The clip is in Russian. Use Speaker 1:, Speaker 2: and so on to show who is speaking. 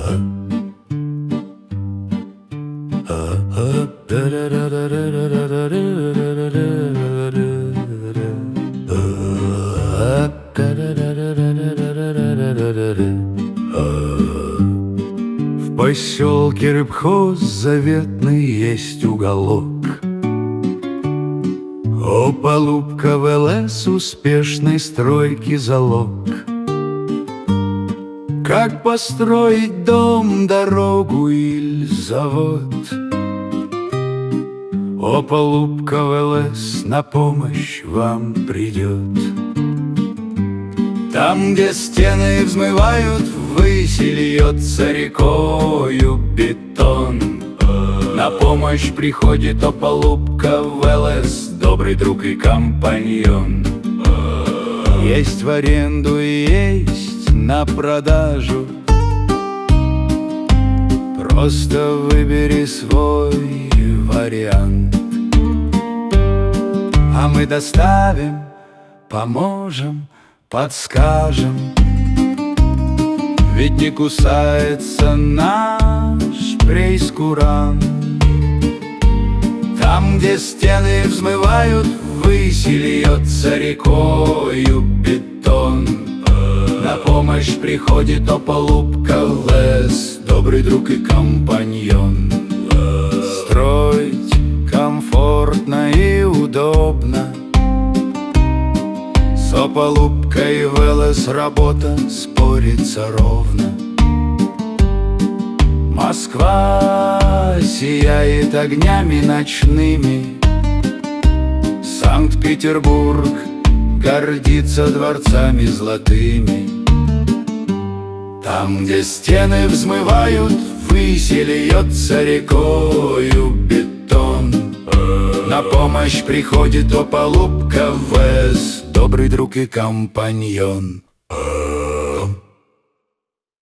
Speaker 1: В поселке Рыбхоз заветный есть уголок. Опалубка в ЛС успешной стройки залог. Как построить дом, дорогу или завод? Опалубка в ЛС на помощь вам придет. Там, где стены взмывают ввысь и льется рекою бетон, на помощь приходит опалубка в ЛС, добрый друг и компаньон. Есть в аренду и есть на продажу, просто выбери свой вариант. А мы доставим, поможем, подскажем, ведь не кусается наш прейскурант. Там, где стены взмывают ввысь и льется рекою бетон, на помощь приходит опалубка ЛС, добрый друг и компаньон. Строить комфортно и удобно, с опалубкой в ЛС работа спорится ровно. Москва сияет огнями ночными, Санкт-Петербург гордится дворцами золотыми. Там, где стены взмывают ввысь и льется рекою бетон, на помощь приходит опалубка ВС, добрый друг и компаньон.